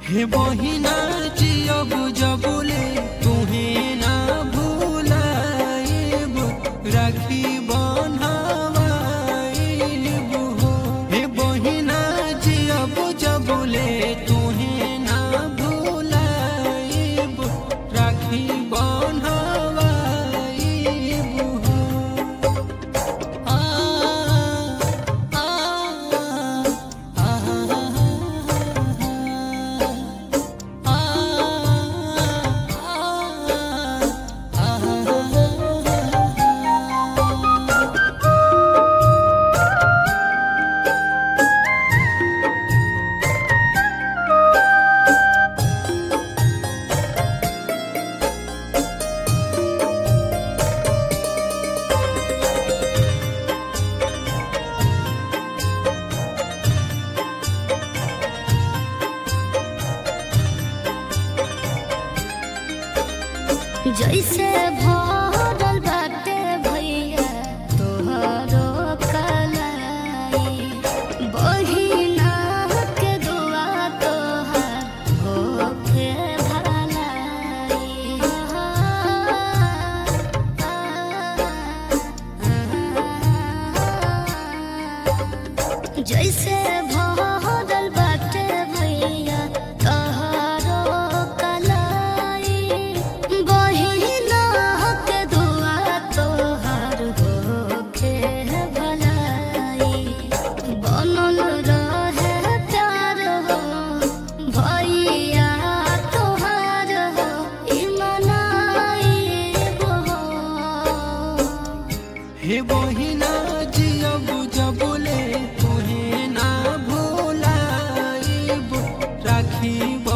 हे बहिना जियब जबले तुहे ना भूलाइब राखी बन्हावाइब हो। हे बहिना जियब जबले तुहे ना भूलाइब राखी बन्हावाइब हो। जैसे भरल बाटे भैया तोहरो कलाई बहिना के दुआ तोहार होके भलाई। जैसे भरल बाटे भैया तोहरो कलाई बहिना के दुआ तोहार होके भलाई। बनल रहे प्यार हो भैया तोहार हो ई मनाइब हो। हे बहिना जियब जबले तुहे ना भूलाइब राखी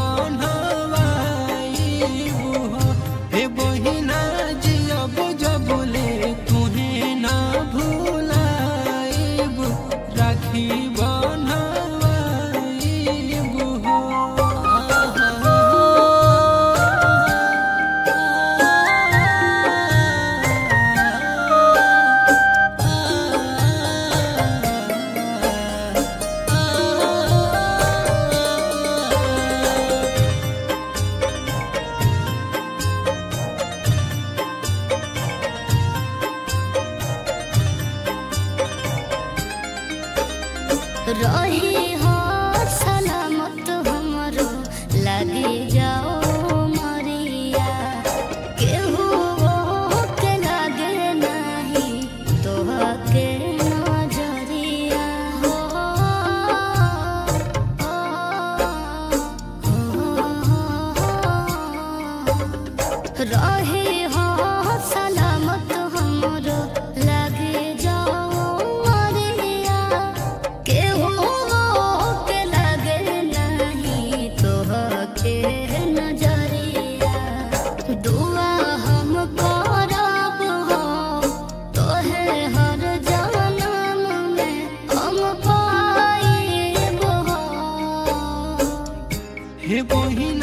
बन्हावाइब हो। हे बहिना जियब जबले तुहे ना भूलाइब राखी बन्हावाइब हो। रही हो सलामत हमरो लगी जाओ मरिया केहू के लागे नहीं तोहके नजरिया हो। रही हो सलामत हमरो लगी जाओ मरिया केहू के लागे नहीं तोहके नजरिया। दुआ हम करब हो तोहे हर जनम में हम पाइब हो। हे बहिना